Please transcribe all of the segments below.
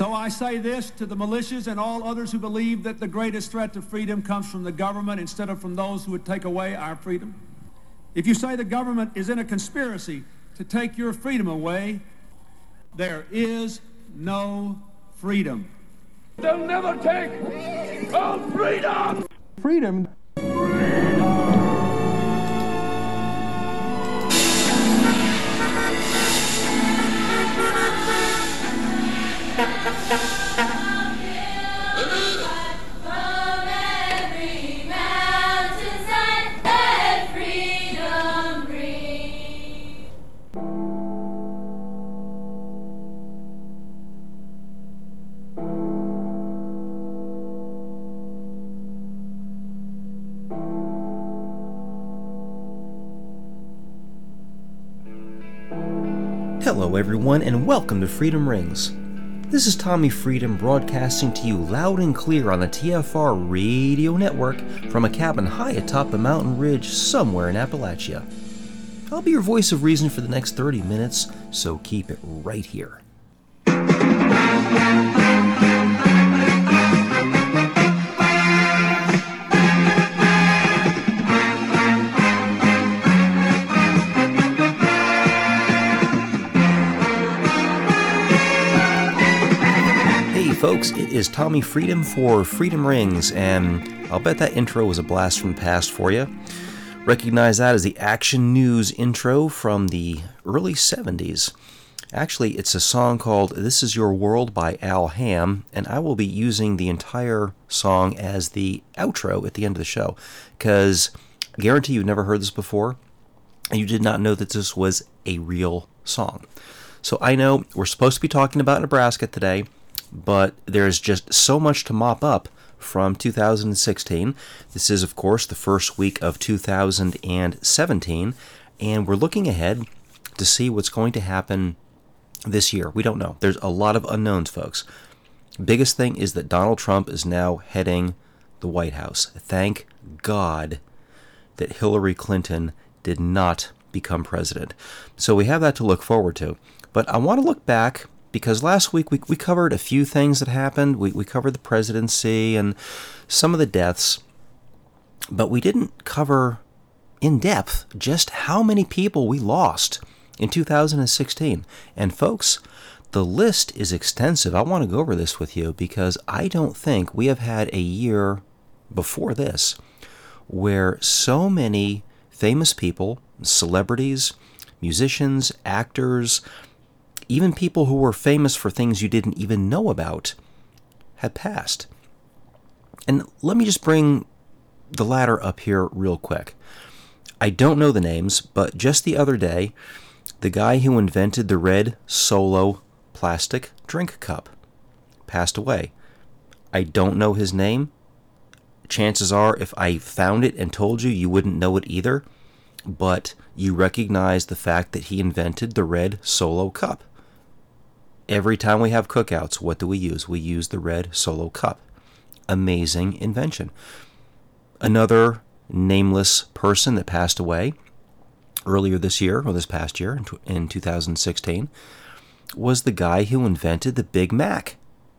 So I say this to the militias and all others who believe that the greatest threat to freedom comes from the government instead of from those who would take away our freedom. If you say the government is in a conspiracy to take your freedom away, there is no freedom. They'll never take our freedom! Freedom. Hello everyone and welcome to Freedom Rings. This is Tommy Freedom broadcasting to you loud and clear on the TFR radio network from a cabin high atop the mountain ridge somewhere in Appalachia. I'll be your voice of reason for the next 30 minutes, so keep it right here. Folks, it is Tommy Freedom for Freedom Rings, and I'll bet that intro was a blast from the past for you. Recognize that as the Action News intro from the early 70s. Actually, it's a song called This Is Your World by Al Hamm, and I will be using the entire song as the outro at the end of the show, because I guarantee you've never heard this before, and you did not know that this was a real song. So I know we're supposed to be talking about Nebraska today, but there's just so much to mop up from 2016. This is, of course, the first week of 2017, and we're looking ahead to see what's going to happen this year. We don't know. There's a lot of unknowns, folks. Biggest thing is that Donald Trump is now heading the White House. Thank God that Hillary Clinton did not become president. So we have that to look forward to. But I want to look back, because last week we covered a few things that happened. We covered the presidency and some of the deaths, but we didn't cover in depth just how many people we lost in 2016. And folks, the list is extensive. I want to go over this with you because I don't think we have had a year before this where so many famous people, celebrities, musicians, actors, even people who were famous for things you didn't even know about, had passed. And let me just bring the ladder up here real quick. I don't know the names, but just the other day, the guy who invented the red Solo plastic drink cup passed away. I don't know his name. Chances are, if I found it and told you, you wouldn't know it either. But you recognize the fact that he invented the red Solo cup. Every time we have cookouts, what do we use? We use the red Solo cup. Amazing invention. Another nameless person that passed away earlier this year, or this past year, in 2016, was the guy who invented the Big Mac.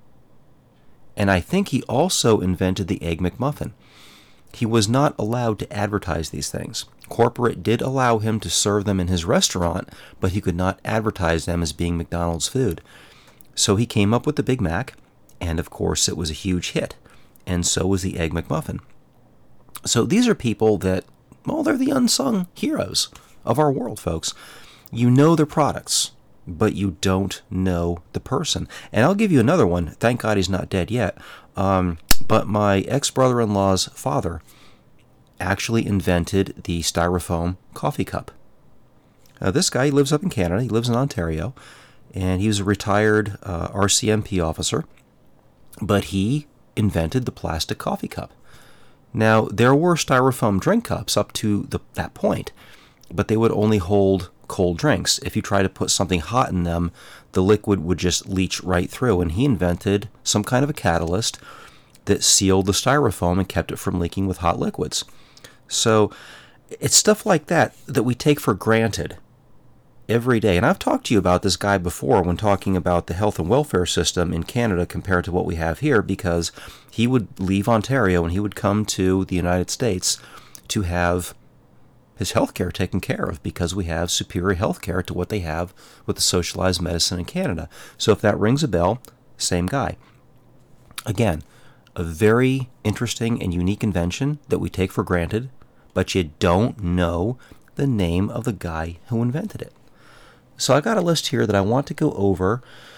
And I think he also invented the Egg McMuffin. He was not allowed to advertise these things. Corporate did allow him to serve them in his restaurant, but he could not advertise them as being McDonald's food. So he came up with the Big Mac, and of course it was a huge hit, and so was the Egg McMuffin. So these are people that, well, they're the unsung heroes of our world, folks. You know their products, but you don't know the person. And I'll give you another one. Thank God he's not dead yet. But my ex-brother-in-law's father actually invented the styrofoam coffee cup. This guy lives up in Canada. He lives in Ontario, and he was a retired RCMP officer, but he invented the plastic coffee cup. Now, there were styrofoam drink cups up to that point, but they would only hold cold drinks. If you try to put something hot in them, the liquid would just leach right through, and he invented some kind of a catalyst that sealed the styrofoam and kept it from leaking with hot liquids. So it's stuff like that that we take for granted. every day. And I've talked to you about this guy before when talking about the health and welfare system in Canada compared to what we have here, because he would leave Ontario and he would come to the United States to have his health care taken care of, because we have superior health care to what they have with the socialized medicine in Canada. So if that rings a bell, same guy. Again, a very interesting and unique invention that we take for granted, but you don't know the name of the guy who invented it. So I got a list here that I want to go over.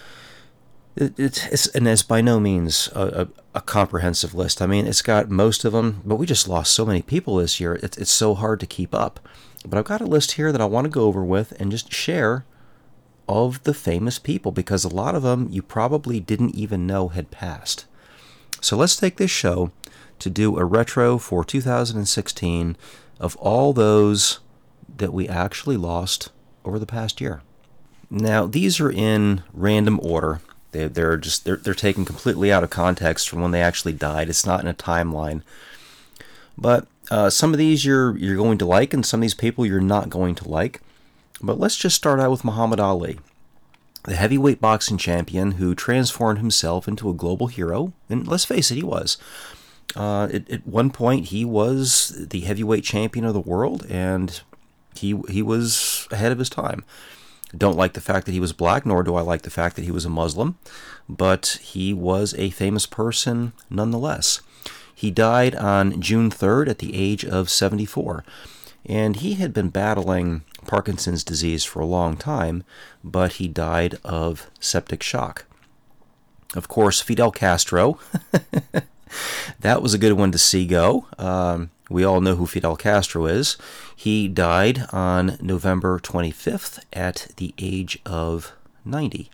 It's by no means a comprehensive list. I mean, it's got most of them, but we just lost so many people this year. It's so hard to keep up. But I've got a list here that I want to go over with and just share of the famous people, because a lot of them you probably didn't even know had passed. So let's take this show to do a retro for 2016 of all those that we actually lost over the past year. Now, these are in random order. They're taken completely out of context from when they actually died. It's not in a timeline. But some of these you're going to like, and some of these people you're not going to like. But let's just start out with Muhammad Ali, the heavyweight boxing champion who transformed himself into a global hero. And let's face it, he was. At one point, he was the heavyweight champion of the world, and he was ahead of his time. Don't like the fact that he was black, nor do I like the fact that he was a Muslim, but he was a famous person nonetheless. He died on June 3rd at the age of 74, and he had been battling Parkinson's disease for a long time, but he died of septic shock. Of course, Fidel Castro, that was a good one to see go. We all know who Fidel Castro is. He died on November 25th at the age of 90.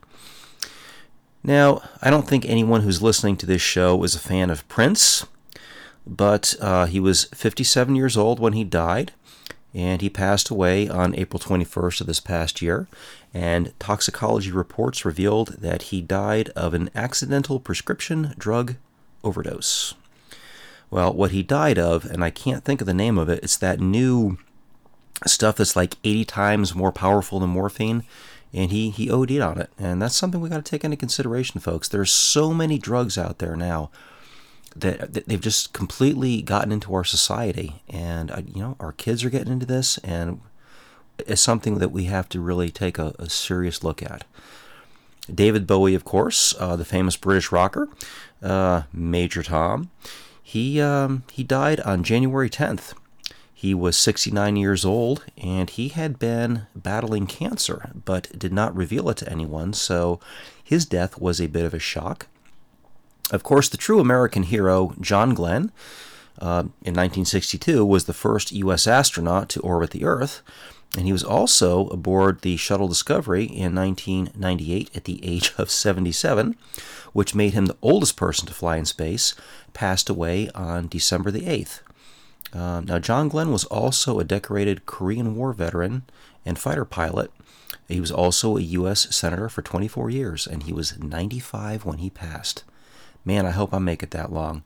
Now, I don't think anyone who's listening to this show is a fan of Prince, but he was 57 years old when he died, and he passed away on April 21st of this past year, and toxicology reports revealed that he died of an accidental prescription drug overdose. Well, what he died of, and I can't think of the name of it, it's that new stuff that's like 80 times more powerful than morphine, and he OD'd on it. And that's something we got to take into consideration, folks. There's so many drugs out there now that they've just completely gotten into our society, and our kids are getting into this, and it's something that we have to really take a serious look at. David Bowie, of course, the famous British rocker, Major Tom. He died on January 10th. He was 69 years old, and he had been battling cancer, but did not reveal it to anyone, so his death was a bit of a shock. Of course, the true American hero, John Glenn, in 1962, was the first U.S. astronaut to orbit the Earth, and he was also aboard the Shuttle Discovery in 1998 at the age of 77, which made him the oldest person to fly in space, passed away on December the 8th. Now, John Glenn was also a decorated Korean War veteran and fighter pilot. He was also a U.S. Senator for 24 years, and he was 95 when he passed. Man, I hope I make it that long.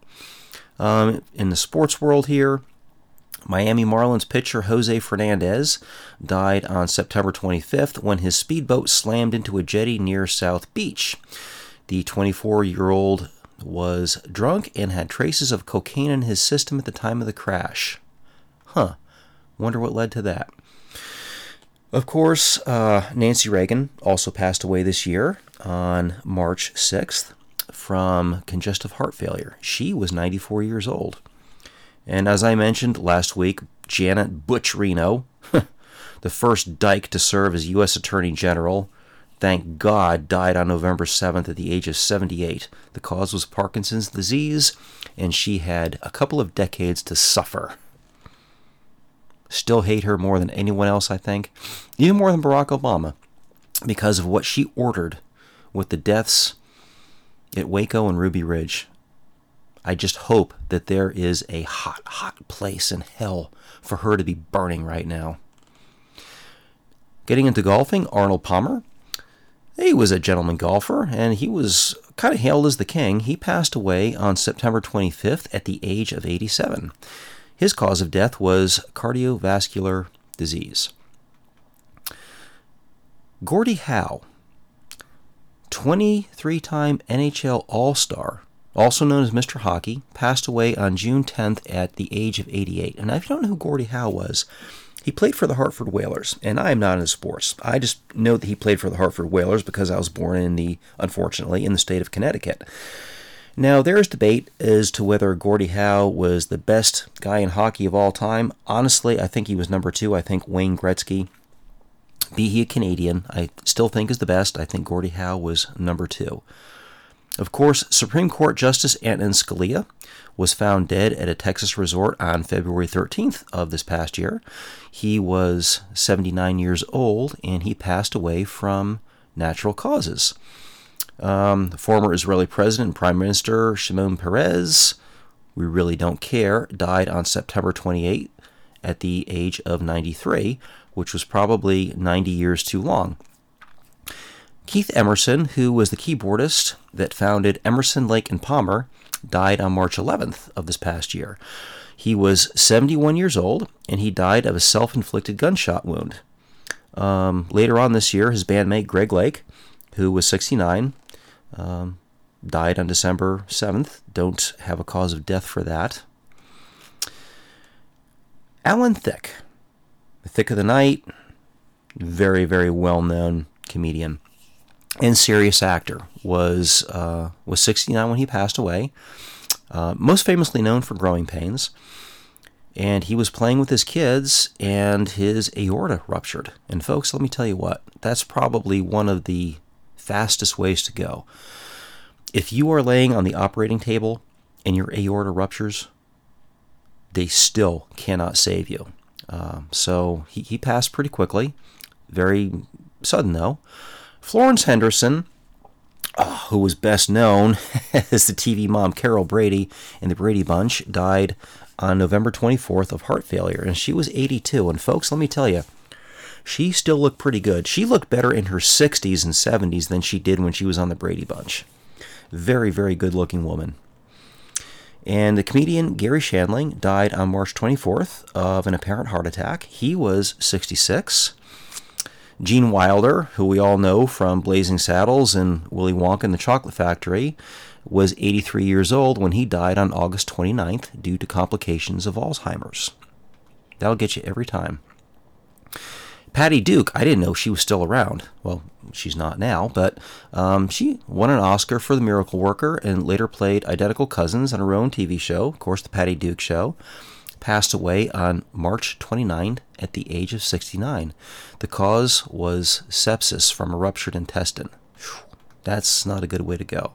In the sports world here, Miami Marlins pitcher Jose Fernandez died on September 25th when his speedboat slammed into a jetty near South Beach. The 24-year-old was drunk and had traces of cocaine in his system at the time of the crash. Wonder what led to that. Of course, Nancy Reagan also passed away this year on March 6th from congestive heart failure. She was 94 years old. And as I mentioned last week, Janet Butch Reno, the first dyke to serve as U.S. Attorney General, thank God, died on November 7th at the age of 78. The cause was Parkinson's disease, and she had a couple of decades to suffer. Still hate her more than anyone else, I think. Even more than Barack Obama, because of what she ordered with the deaths at Waco and Ruby Ridge. I just hope that there is a hot, hot place in hell for her to be burning right now. Getting into golfing, Arnold Palmer. He was a gentleman golfer, and he was kind of hailed as the king. He passed away on September 25th at the age of 87. His cause of death was cardiovascular disease. Gordie Howe, 23-time NHL All-Star, also known as Mr. Hockey, passed away on June 10th at the age of 88. And if you don't know who Gordie Howe was, he played for the Hartford Whalers, and I am not into sports. I just know that he played for the Hartford Whalers because I was born unfortunately, in the state of Connecticut. Now, there is debate as to whether Gordie Howe was the best guy in hockey of all time. Honestly, I think he was number 2. I think Wayne Gretzky, be he a Canadian, I still think is the best. I think Gordie Howe was number 2. Of course, Supreme Court Justice Antonin Scalia was found dead at a Texas resort on February 13th of this past year. He was 79 years old, and he passed away from natural causes. Former Israeli President and Prime Minister Shimon Peres, we really don't care, died on September 28th at the age of 93, which was probably 90 years too long. Keith Emerson, who was the keyboardist that founded Emerson, Lake and Palmer, died on March 11th of this past year. He was 71 years old, and he died of a self-inflicted gunshot wound. Later on this year, his bandmate Greg Lake, who was 69, died on December 7th. Don't have a cause of death for that. Alan Thicke, Thicke of the Night, very, very well-known comedian and serious actor, was 69 when he passed away, most famously known for Growing Pains. And he was playing with his kids, and his aorta ruptured. And folks, let me tell you what, that's probably one of the fastest ways to go. If you are laying on the operating table and your aorta ruptures, they still cannot save you. So he passed pretty quickly. Very sudden, though. Florence Henderson, who was best known as the TV mom Carol Brady in The Brady Bunch, died on November 24th of heart failure, and she was 82. And folks, let me tell you, she still looked pretty good. She looked better in her 60s and 70s than she did when she was on The Brady Bunch. Very, very good-looking woman. And the comedian Gary Shandling died on March 24th of an apparent heart attack. He was 66. Gene Wilder, who we all know from Blazing Saddles and Willy Wonka and the Chocolate Factory, was 83 years old when he died on August 29th due to complications of Alzheimer's. That'll get you every time. Patty Duke, I didn't know she was still around. Well, she's not now, but she won an Oscar for The Miracle Worker and later played identical cousins on her own TV show, of course, The Patty Duke Show. Passed away on March 29th at the age of 69. The cause was sepsis from a ruptured intestine. That's not a good way to go.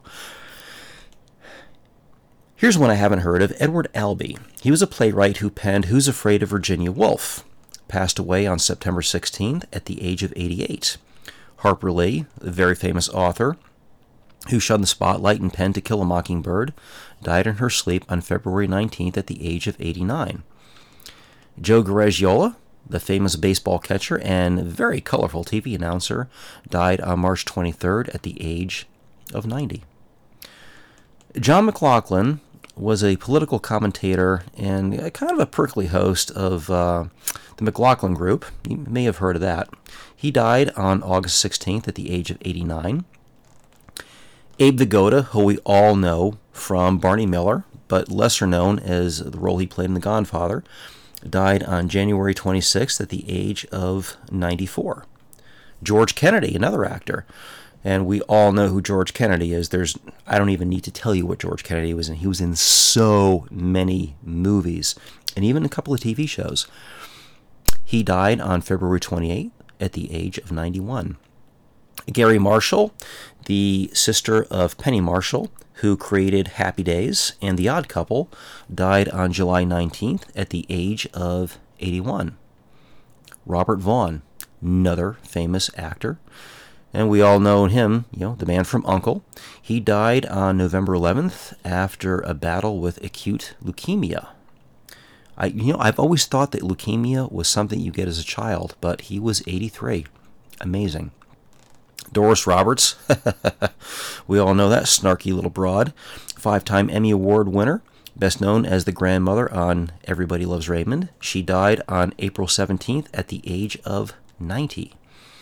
Here's one I haven't heard of, Edward Albee. He was a playwright who penned Who's Afraid of Virginia Woolf. Passed away on September 16th at the age of 88. Harper Lee, the very famous author, who shunned the spotlight and penned To Kill a Mockingbird, died in her sleep on February 19th at the age of 89. Joe Garagiola, the famous baseball catcher and very colorful TV announcer, died on March 23rd at the age of 90. John McLaughlin was a political commentator and kind of a prickly host of the McLaughlin Group. You may have heard of that. He died on August 16th at the age of 89. Abe Vigoda, who we all know from Barney Miller, but lesser known as the role he played in The Godfather, died on January 26th at the age of 94. George Kennedy, another actor, and we all know who George Kennedy is. I don't even need to tell you what George Kennedy was in. He was in so many movies and even a couple of TV shows. He died on February 28th at the age of 91. Gary Marshall, the sister of Penny Marshall, who created Happy Days and The Odd Couple, died on July 19th at the age of 81. Robert Vaughn, another famous actor, and we all know him, the man from U.N.C.L.E. He died on November 11th after a battle with acute leukemia. I've always thought that leukemia was something you get as a child, but he was 83. Amazing. Doris Roberts, we all know that snarky little broad, 5-time Emmy Award winner, best known as the grandmother on Everybody Loves Raymond. She died on April 17th at the age of 90.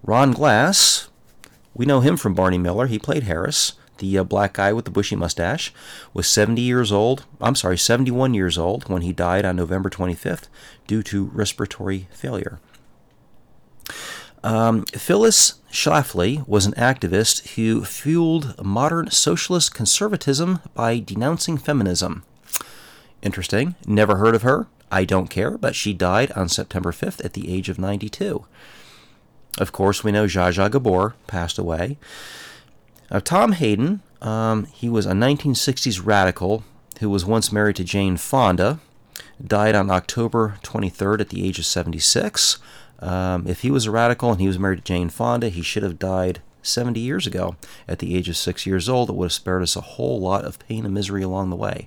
Ron Glass, we know him from Barney Miller. He played Harris, the black guy with the bushy mustache, was 71 years old when he died on November 25th due to respiratory failure. Phyllis Schlafly was an activist who fueled modern socialist conservatism by denouncing feminism. Interesting. Never heard of her. I don't care, but she died on September 5th at the age of 92. Of course, we know Zsa Zsa Gabor passed away. Tom Hayden, he was a 1960s radical who was once married to Jane Fonda, died on October 23rd at the age of 76. If he was a radical and he was married to Jane Fonda, he should have died 70 years ago at the age of 6 years old. It would have spared us a whole lot of pain and misery along the way.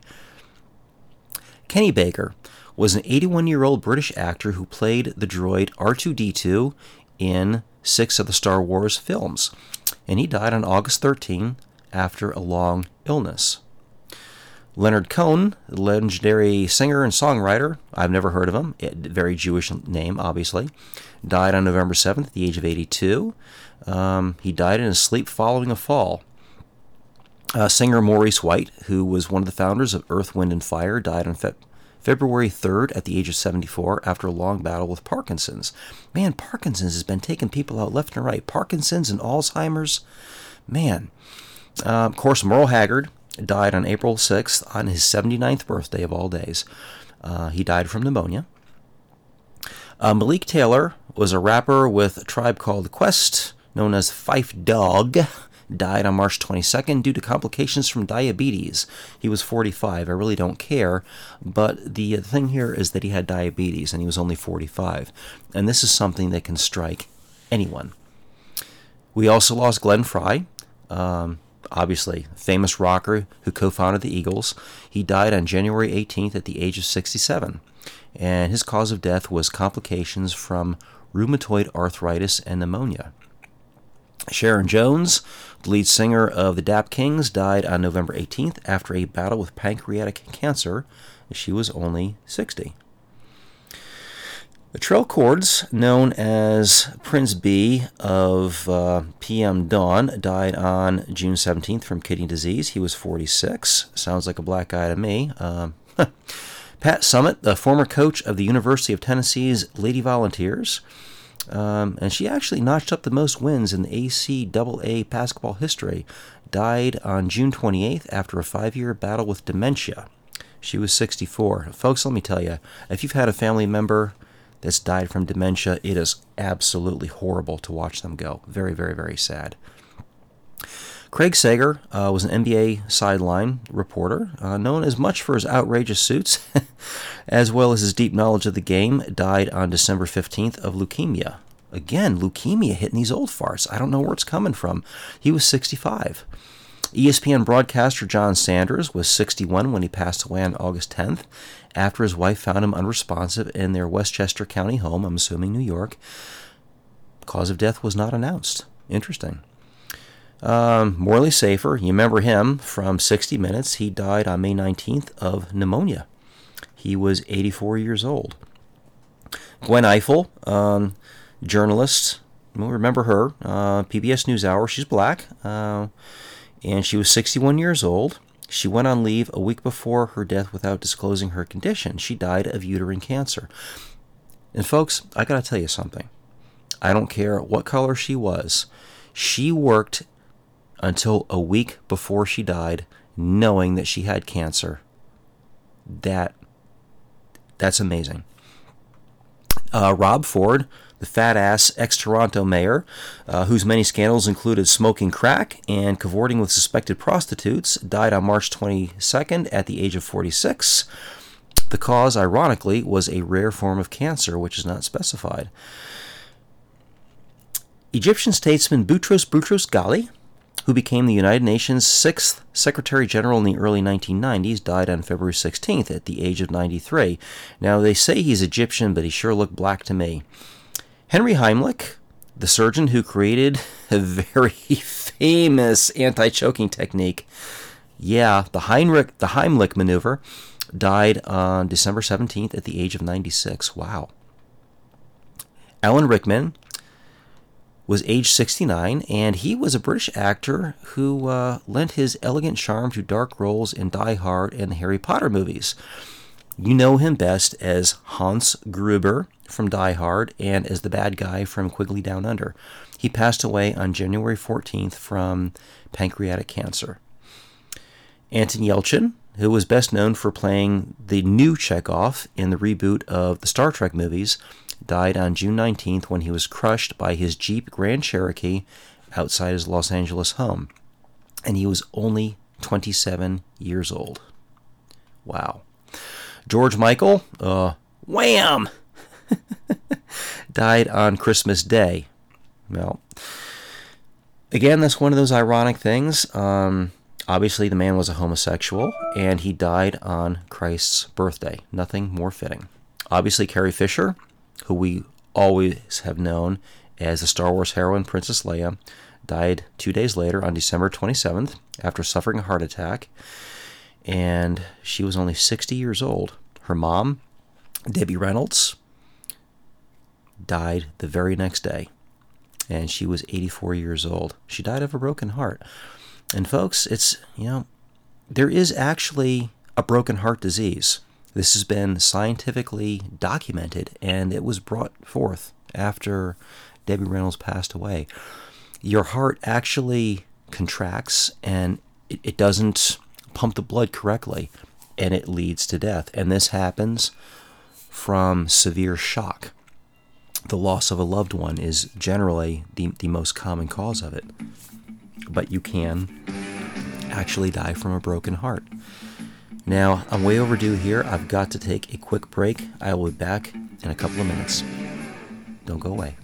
Kenny Baker was an 81-year-old British actor who played the droid R2-D2 in 6 of the Star Wars films, and he died on August 13 after a long illness. Leonard Cohen, the legendary singer and songwriter, I've never heard of him, very Jewish name, obviously, died on November 7th at the age of 82. He died in his sleep following a fall. Singer Maurice White, who was one of the founders of Earth, Wind & Fire, died on February 3rd at the age of 74 after a long battle with Parkinson's. Man, Parkinson's has been taking people out left and right. Parkinson's and Alzheimer's. Man. Of course, Merle Haggard died on April 6th on his 79th birthday of all days. He died from pneumonia. Malik Taylor was a rapper with a tribe called Quest, known as Phife Dawg. Died on March 22nd due to complications from diabetes. He was 45. I really don't care, but the thing here is that he had diabetes and he was only 45. And this is something that can strike anyone. We also lost Glenn Frey, obviously, famous rocker who co-founded the Eagles. He died on January 18th at the age of 67. And his cause of death was complications from rheumatoid arthritis and pneumonia. Sharon Jones, the lead singer of the Dap Kings, died on November 18th after a battle with pancreatic cancer. She was only 60. Latrell Cordes, known as Prince B of PM Dawn, died on June 17th from kidney disease. He was 46. Sounds like a black guy to me. Pat Summitt, the former coach of the University of Tennessee's Lady Volunteers, and she actually notched up the most wins in the ACAA basketball history, died on June 28th after a 5-year battle with dementia. She was 64. Folks, let me tell you, if you've had a family member that's died from dementia, it is absolutely horrible to watch them go. Very, very, very sad. Craig Sager was an NBA sideline reporter, known as much for his outrageous suits, as well as his deep knowledge of the game, died on December 15th of leukemia. Again, leukemia hitting these old farts. I don't know where it's coming from. He was 65. ESPN broadcaster John Sanders was 61 when he passed away on August 10th, after his wife found him unresponsive in their Westchester County home, I'm assuming New York. Cause of death was not announced. Interesting. Morley Safer, you remember him from 60 Minutes. He died on May 19th of pneumonia. He was 84 years old. Gwen Eiffel, journalist, remember her, PBS NewsHour. She's black, and she was 61 years old. She went on leave a week before her death without disclosing her condition. She died of uterine cancer. And folks, I gotta tell you something. I don't care what color she was. She worked until a week before she died, knowing that she had cancer. That's amazing. Rob Ford, the fat-ass ex-Toronto mayor, whose many scandals included smoking crack and cavorting with suspected prostitutes, died on March 22nd at the age of 46. The cause, ironically, was a rare form of cancer, which is not specified. Egyptian statesman Boutros Ghali, who became the United Nations 6th Secretary General in the early 1990s, died on February 16th at the age of 93. Now, they say he's Egyptian, but he sure looked black to me. Henry Heimlich, the surgeon who created a very famous anti-choking technique, the Heimlich maneuver, died on December 17th at the age of 96. Wow. Alan Rickman, was age 69, and he was a British actor who lent his elegant charm to dark roles in Die Hard and the Harry Potter movies. You know him best as Hans Gruber from Die Hard and as the bad guy from Quigley Down Under. He passed away on January 14th from pancreatic cancer. Anton Yelchin, who was best known for playing the new Chekhov in the reboot of the Star Trek movies, died on June 19th when he was crushed by his Jeep Grand Cherokee outside his Los Angeles home. And he was only 27 years old. Wow. George Michael, wham! died on Christmas Day. Well, again, that's one of those ironic things. Obviously, the man was a homosexual, and he died on Christ's birthday. Nothing more fitting. Obviously, Carrie Fisher, who we always have known as the Star Wars heroine Princess Leia, died 2 days later on December 27th after suffering a heart attack, and she was only 60 years old. Her mom, Debbie Reynolds, died the very next day, and she was 84 years old. She died of a broken heart. And folks, there is actually a broken heart disease. This has been scientifically documented, and it was brought forth after Debbie Reynolds passed away. Your heart actually contracts, and it doesn't pump the blood correctly, and it leads to death. And this happens from severe shock. The loss of a loved one is generally the most common cause of it. But you can actually die from a broken heart. Now, I'm way overdue here. I've got to take a quick break. I will be back in a couple of minutes. Don't go away.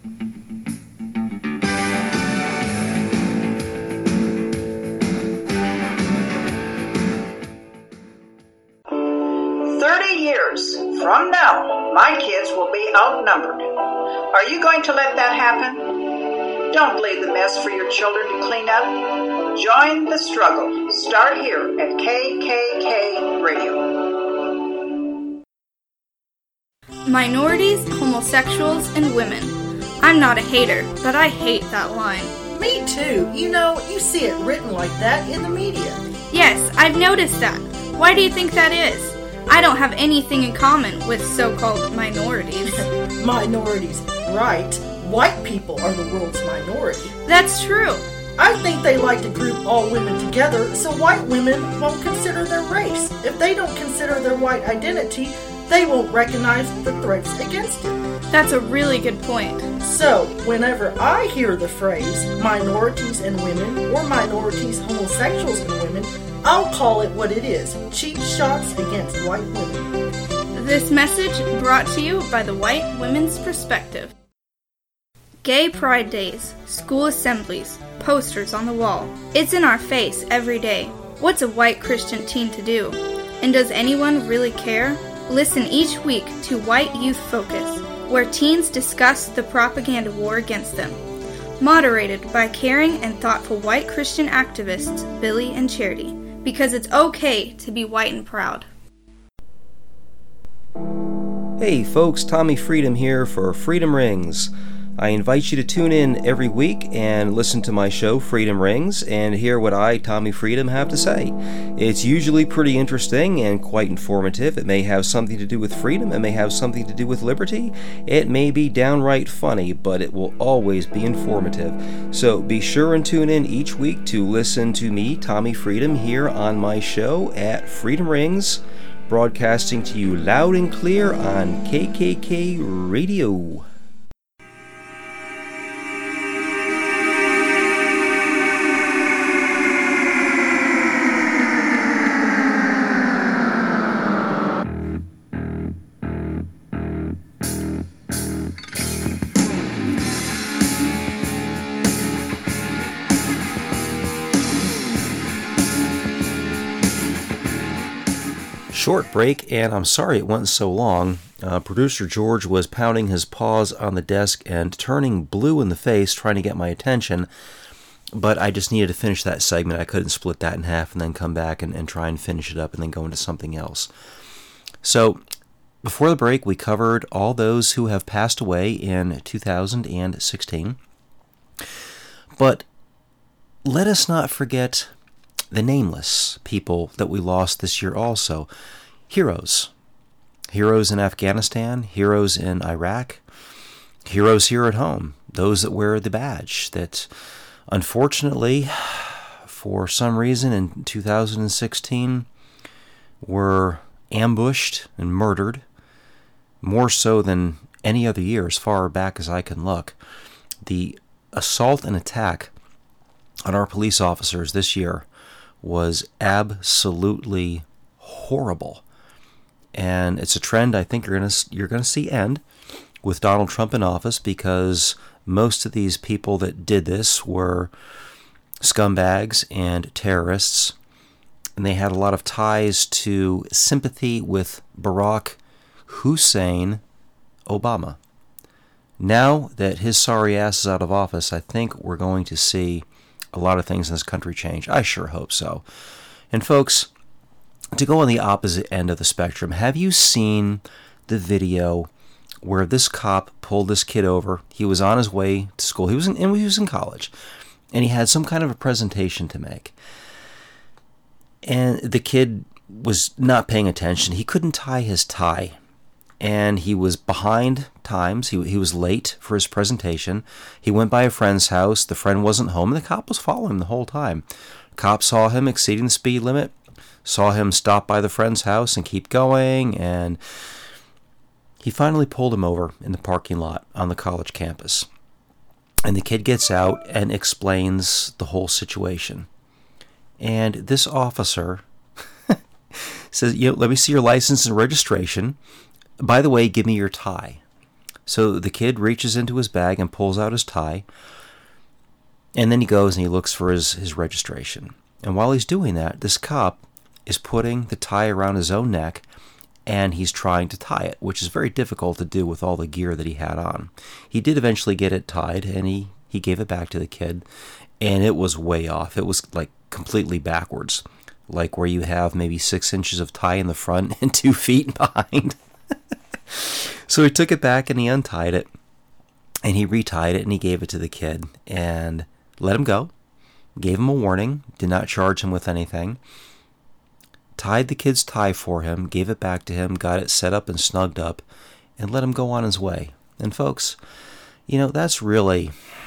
Years from now, my kids will be outnumbered. Are you going to let that happen? Don't leave the mess for your children to clean up. Join the struggle. Start here at KKK Radio. Minorities, homosexuals, and women. I'm not a hater, but I hate that line. Me too. You see it written like that in the media. Yes, I've noticed that. Why do you think that is? I don't have anything in common with so-called minorities. Minorities, right? White people are the world's minority. That's true. I think they like to group all women together so white women won't consider their race. If they don't consider their white identity, they won't recognize the threats against it. That's a really good point. So, whenever I hear the phrase minorities and women or minorities, homosexuals and women, I'll call it what it is, cheap shots against white women. This message brought to you by the White Women's Perspective. Gay Pride Days, school assemblies, posters on the wall. It's in our face every day. What's a white Christian teen to do? And does anyone really care? Listen each week to White Youth Focus, where teens discuss the propaganda war against them. Moderated by caring and thoughtful white Christian activists Billy and Charity. Because it's okay to be white and proud. Hey folks, Tommy Freedom here for Freedom Rings. I invite you to tune in every week and listen to my show, Freedom Rings, and hear what I, Tommy Freedom, have to say. It's usually pretty interesting and quite informative. It may have something to do with freedom. It may have something to do with liberty. It may be downright funny, but it will always be informative. So be sure and tune in each week to listen to me, Tommy Freedom, here on my show at Freedom Rings, broadcasting to you loud and clear on KKK Radio. Short break, and I'm sorry it went so long. Producer George was pounding his paws on the desk and turning blue in the face trying to get my attention, but I just needed to finish that segment. I couldn't split that in half and then come back and try and finish it up and then go into something else. So, before the break, we covered all those who have passed away in 2016. But let us not forget the nameless people that we lost this year also. Heroes. Heroes in Afghanistan, heroes in Iraq, heroes here at home, those that wear the badge that unfortunately, for some reason in 2016, were ambushed and murdered, more so than any other year as far back as I can look. The assault and attack on our police officers this year was absolutely horrible. And it's a trend I think you're going to see end with Donald Trump in office, because most of these people that did this were scumbags and terrorists, and they had a lot of ties to sympathy with Barack Hussein Obama. Now that his sorry ass is out of office, I think we're going to see a lot of things in this country change. I sure hope so. And folks, to go on the opposite end of the spectrum, have you seen the video where this cop pulled this kid over? He was on his way to school. He was in college, and he had some kind of a presentation to make. And the kid was not paying attention. He couldn't tie his tie, and he was behind times. He was late for his presentation. He went by a friend's house. The friend wasn't home, and the cop was following him the whole time. Cop saw him exceeding the speed limit, saw him stop by the friend's house and keep going, and he finally pulled him over in the parking lot on the college campus. And the kid gets out and explains the whole situation. And this officer says, let me see your license and registration. By the way, give me your tie. So the kid reaches into his bag and pulls out his tie. And then he goes and he looks for his registration. And while he's doing that, this cop is putting the tie around his own neck, and he's trying to tie it, which is very difficult to do with all the gear that he had on. He did eventually get it tied, and he gave it back to the kid, and it was way off. It was like completely backwards, like where you have maybe 6 inches of tie in the front and 2 feet behind. So he took it back and he untied it, and he retied it, and he gave it to the kid and let him go, gave him a warning, did not charge him with anything, tied the kid's tie for him, gave it back to him, got it set up and snugged up, and let him go on his way. And folks, that's really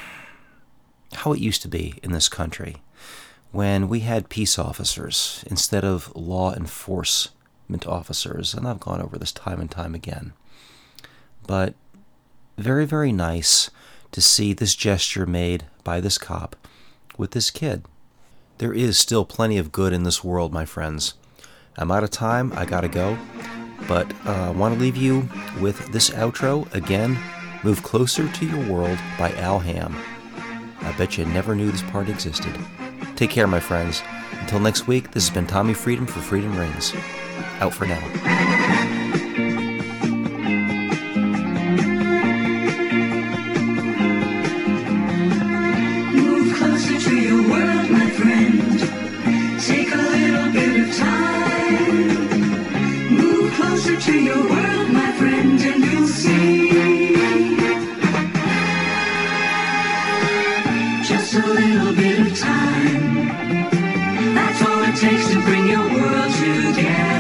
how it used to be in this country when we had peace officers instead of law enforcement officers. And I've gone over this time and time again. But very, very nice to see this gesture made by this cop with this kid. There is still plenty of good in this world, my friends. I'm out of time. I gotta go. But I want to leave you with this outro. Again, Move Closer to Your World by Al Hamm. I bet you never knew this part existed. Take care, my friends. Until next week, this has been Tommy Freedom for Freedom Rings. Out for now. Move closer to your world, my friend. Take a little bit of time. Move closer to your world, my friend, and you'll see. Just a little bit of time. That's all it takes to bring your world together.